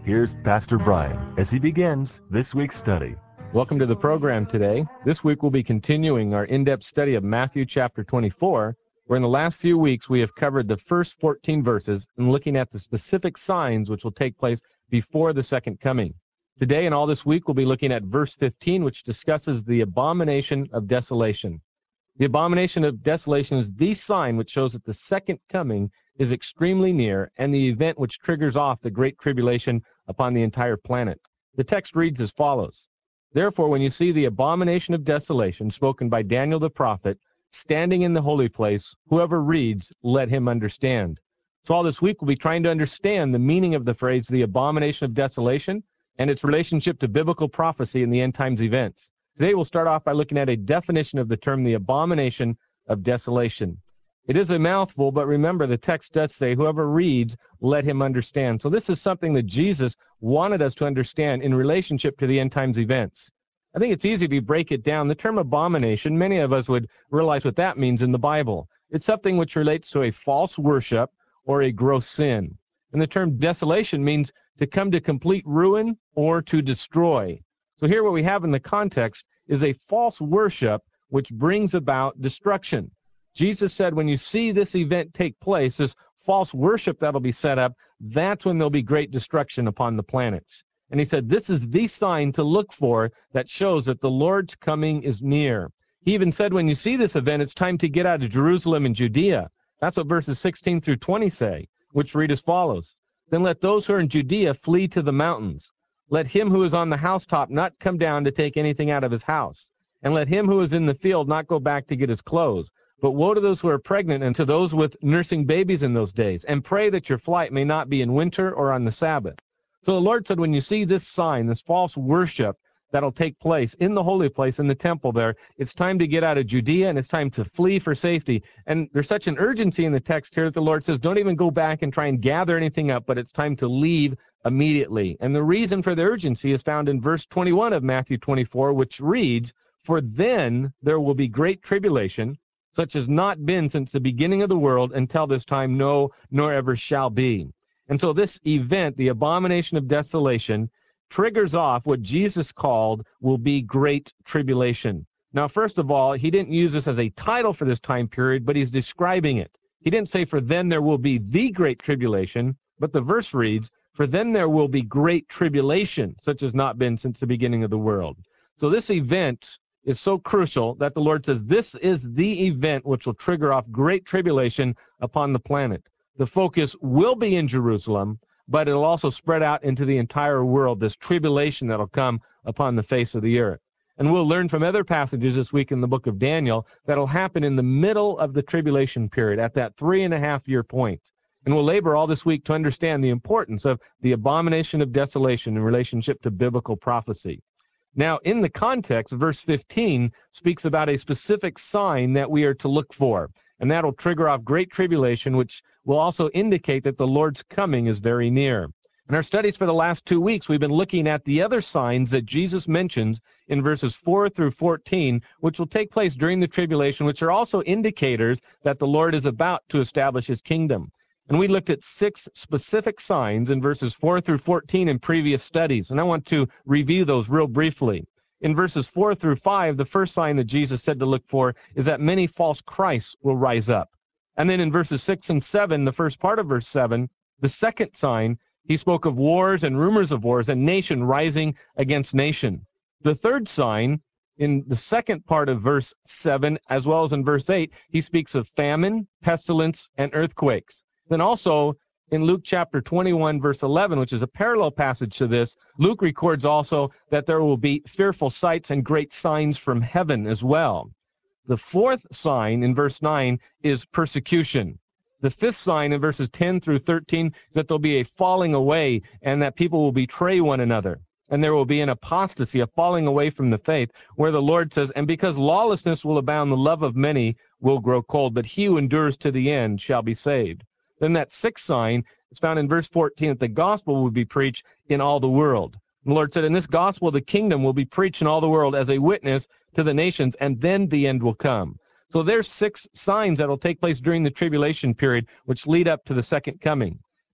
Here's Pastor Brian as he begins this week's study. Welcome to the program today. This week we'll be continuing our in-depth study of Matthew chapter 24, where in the last few weeks we have covered the first 14 verses and looking at the specific signs which will take place before the second coming. Today and all this week we'll be looking at verse 15, which discusses the abomination of desolation. The abomination of desolation is the sign which shows that the second coming is extremely near and the event which triggers off the great tribulation upon the entire planet. The text reads as follows: Therefore, when you see the abomination of desolation spoken by Daniel the prophet standing in the holy place, whoever reads, let him understand. So all this week we'll be trying to understand the meaning of the phrase, the abomination of desolation, and its relationship to biblical prophecy in the end times events. Today we'll start off by looking at a definition of the term, the abomination of desolation. It is a mouthful, but remember the text does say, whoever reads, let him understand. So this is something that Jesus wanted us to understand in relationship to the end times events. I think it's easy if you break it down. The term abomination, many of us would realize what that means in the Bible. It's something which relates to a false worship or a gross sin. And the term desolation means to come to complete ruin or to destroy. So here what we have in the context is a false worship which brings about destruction. Jesus said when you see this event take place, this false worship that'll be set up, that's when there'll be great destruction upon the planets. And he said this is the sign to look for that shows that the Lord's coming is near. He even said when you see this event, it's time to get out of Jerusalem and Judea. That's what verses 16 through 20 say, which read as follows: Then let those who are in Judea flee to the mountains. Let him who is on the housetop not come down to take anything out of his house. And let him who is in the field not go back to get his clothes. But woe to those who are pregnant and to those with nursing babies in those days. And pray that your flight may not be in winter or on the Sabbath. So the Lord said when you see this sign, this false worship that'll take place in the holy place, in the temple there, it's time to get out of Judea and it's time to flee for safety. And there's such an urgency in the text here that the Lord says don't even go back and try and gather anything up, but it's time to leave immediately. And the reason for the urgency is found in verse 21 of Matthew 24, which reads, For then there will be great tribulation, such as not been since the beginning of the world until this time, no, nor ever shall be. And so this event, the abomination of desolation, triggers off what Jesus called will be great tribulation. Now, first of all, he didn't use this as a title for this time period, but he's describing it. He didn't say, for then there will be the great tribulation, but the verse reads, for then there will be great tribulation, such as not been since the beginning of the world. So this event is so crucial that the Lord says this is the event which will trigger off great tribulation upon the planet. The focus will be in Jerusalem, but it'll also spread out into the entire world, this tribulation that'll come upon the face of the earth. And we'll learn from other passages this week in the book of Daniel that'll happen in the middle of the tribulation period, at that 3.5-year point. And we'll labor all this week to understand the importance of the abomination of desolation in relationship to biblical prophecy. Now, in the context, verse 15 speaks about a specific sign that we are to look for, and that'll trigger off great tribulation, which will also indicate that the Lord's coming is very near. In our studies for the last 2 weeks, we've been looking at the other signs that Jesus mentions in verses 4 through 14, which will take place during the tribulation, which are also indicators that the Lord is about to establish his kingdom. And we looked at 6 specific signs in verses 4 through 14 in previous studies, and I want to review those real briefly. In verses 4 through 5, the first sign that Jesus said to look for is that many false Christs will rise up. And then in verses 6 and 7, the first part of verse 7, the second sign, he spoke of wars and rumors of wars and nation rising against nation. The third sign, in the second part of verse 7, as well as in verse 8, he speaks of famine, pestilence, and earthquakes. Then also, in Luke chapter 21, verse 11, which is a parallel passage to this, Luke records also that there will be fearful sights and great signs from heaven as well. The fourth sign in verse 9 is persecution. The fifth sign in verses 10 through 13 is that there'll be a falling away and that people will betray one another. And there will be an apostasy, a falling away from the faith, where the Lord says, and because lawlessness will abound, the love of many will grow cold, but he who endures to the end shall be saved. Then that sixth sign is found in verse 14, that the gospel will be preached in all the world. And the Lord said, in this gospel, the kingdom will be preached in all the world as a witness to the nations, and then the end will come. So there's 6 signs that will take place during the tribulation period, which lead up to the second coming.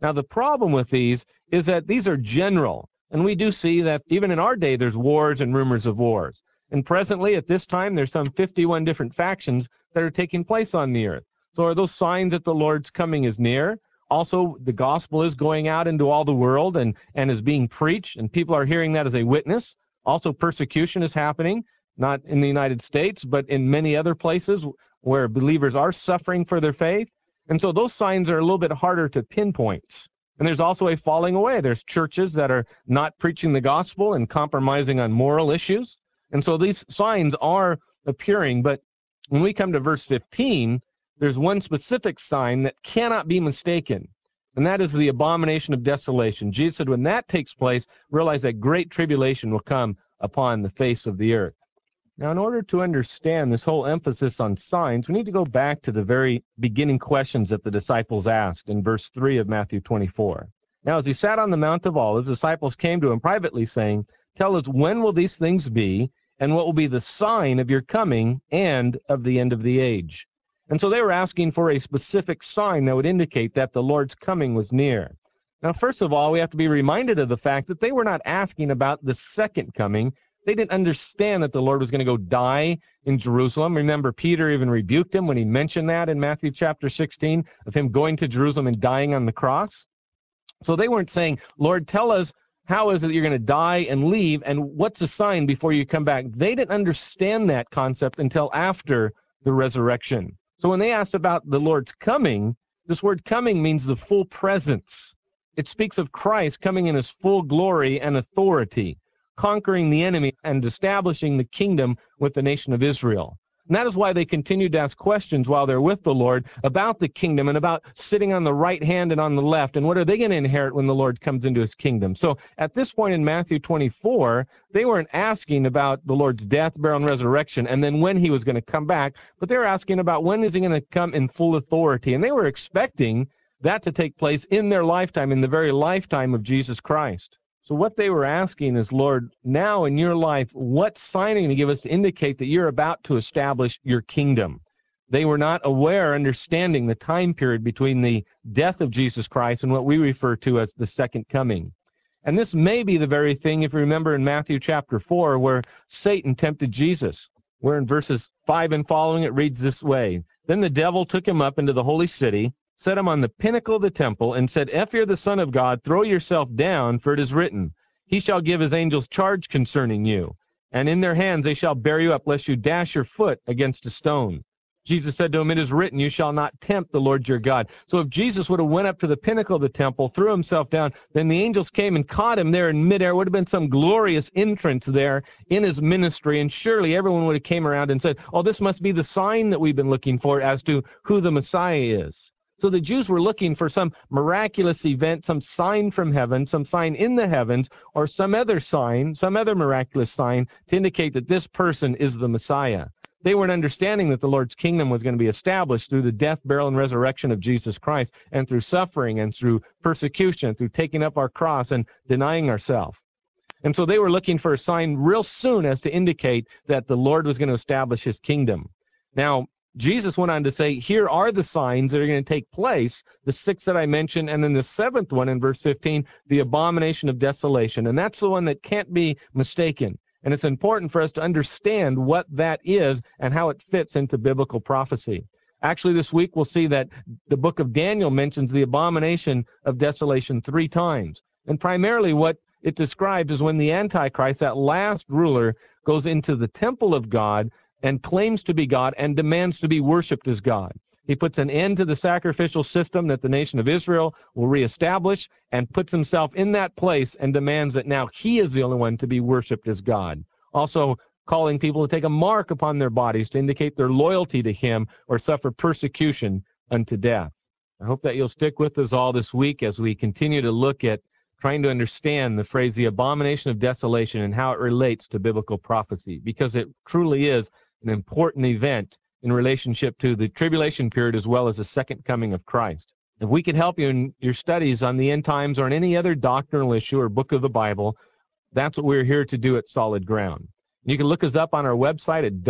Now, the problem with these is that these are general, and we do see that even in our day there's wars and rumors of wars. And presently, at this time, there's some 51 different factions that are taking place on the earth. So are those signs that the Lord's coming is near? Also, the gospel is going out into all the world and is being preached, and people are hearing that as a witness. Also, persecution is happening, not in the United States, but in many other places where believers are suffering for their faith. And so those signs are a little bit harder to pinpoint. And there's also a falling away. There's churches that are not preaching the gospel and compromising on moral issues. And so these signs are appearing. But when we come to verse 15, there's one specific sign that cannot be mistaken, and that is the abomination of desolation. Jesus said when that takes place, realize that great tribulation will come upon the face of the earth. Now, in order to understand this whole emphasis on signs, we need to go back to the very beginning questions that the disciples asked in verse 3 of Matthew 24. Now, as he sat on the Mount of Olives, the disciples came to him privately, saying, "Tell us, when will these things be, and what will be the sign of your coming and of the end of the age?" And so they were asking for a specific sign that would indicate that the Lord's coming was near. Now, first of all, we have to be reminded of the fact that they were not asking about the second coming. They didn't understand that the Lord was going to go die in Jerusalem. Remember, Peter even rebuked him when he mentioned that in Matthew chapter 16 of him going to Jerusalem and dying on the cross. So they weren't saying, "Lord, tell us how is it that you're going to die and leave, and what's the sign before you come back?" They didn't understand that concept until after the resurrection. So when they asked about the Lord's coming, this word coming means the full presence. It speaks of Christ coming in his full glory and authority, conquering the enemy and establishing the kingdom with the nation of Israel. And that is why they continued to ask questions while they're with the Lord about the kingdom and about sitting on the right hand and on the left, and what are they going to inherit when the Lord comes into his kingdom. So at this point in Matthew 24, they weren't asking about the Lord's death, burial, and resurrection, and then when he was going to come back, but they were asking about when is he going to come in full authority. And they were expecting that to take place in their lifetime, in the very lifetime of Jesus Christ. So what they were asking is, "Lord, now in your life, what sign are you going to give us to indicate that you're about to establish your kingdom?" They were not aware, understanding the time period between the death of Jesus Christ and what we refer to as the second coming. And this may be the very thing, if you remember in Matthew chapter 4, where Satan tempted Jesus, where in verses 5 and following it reads this way, "Then the devil took him up into the holy city, set him on the pinnacle of the temple, and said, 'If you're the Son of God, throw yourself down, for it is written, He shall give his angels charge concerning you, and in their hands they shall bear you up, lest you dash your foot against a stone.' Jesus said to him, 'It is written, you shall not tempt the Lord your God.'" So if Jesus would have went up to the pinnacle of the temple, threw himself down, then the angels came and caught him there in midair. It would have been some glorious entrance there in his ministry, and surely everyone would have came around and said, "Oh, this must be the sign that we've been looking for as to who the Messiah is." So the Jews were looking for some miraculous event, some sign from heaven, some sign in the heavens, or some other sign, some other miraculous sign to indicate that this person is the Messiah. They weren't understanding that the Lord's kingdom was going to be established through the death, burial, and resurrection of Jesus Christ, and through suffering, and through persecution, through taking up our cross and denying ourselves. And so they were looking for a sign real soon as to indicate that the Lord was going to establish his kingdom. Now, Jesus went on to say, here are the signs that are going to take place, the 6 that I mentioned, and then the 7th one in verse 15, the abomination of desolation. And that's the one that can't be mistaken. And it's important for us to understand what that is and how it fits into biblical prophecy. Actually, this week we'll see that the book of Daniel mentions the abomination of desolation 3 times. And primarily what it describes is when the Antichrist, that last ruler, goes into the temple of God and claims to be God and demands to be worshipped as God. He puts an end to the sacrificial system that the nation of Israel will reestablish and puts himself in that place and demands that now he is the only one to be worshipped as God. Also calling people to take a mark upon their bodies to indicate their loyalty to him or suffer persecution unto death. I hope that you'll stick with us all this week as we continue to look at trying to understand the phrase, the abomination of desolation, and how it relates to biblical prophecy, because it truly is an important event in relationship to the tribulation period as well as the second coming of Christ. If we could help you in your studies on the end times or on any other doctrinal issue or book of the Bible, that's what we're here to do at Solid Ground. You can look us up on our website at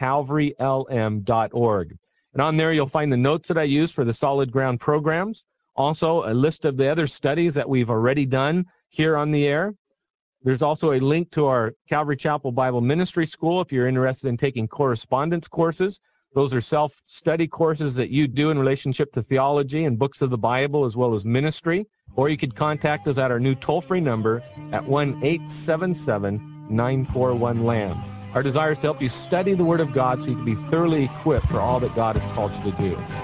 www.calvarylm.org. And on there you'll find the notes that I use for the Solid Ground programs. Also, a list of the other studies that we've already done here on the air. There's also a link to our Calvary Chapel Bible Ministry School if you're interested in taking correspondence courses. Those are self-study courses that you do in relationship to theology and books of the Bible as well as ministry. Or you could contact us at our new toll-free number at 1-877-941-LAMB. Our desire is to help you study the Word of God so you can be thoroughly equipped for all that God has called you to do.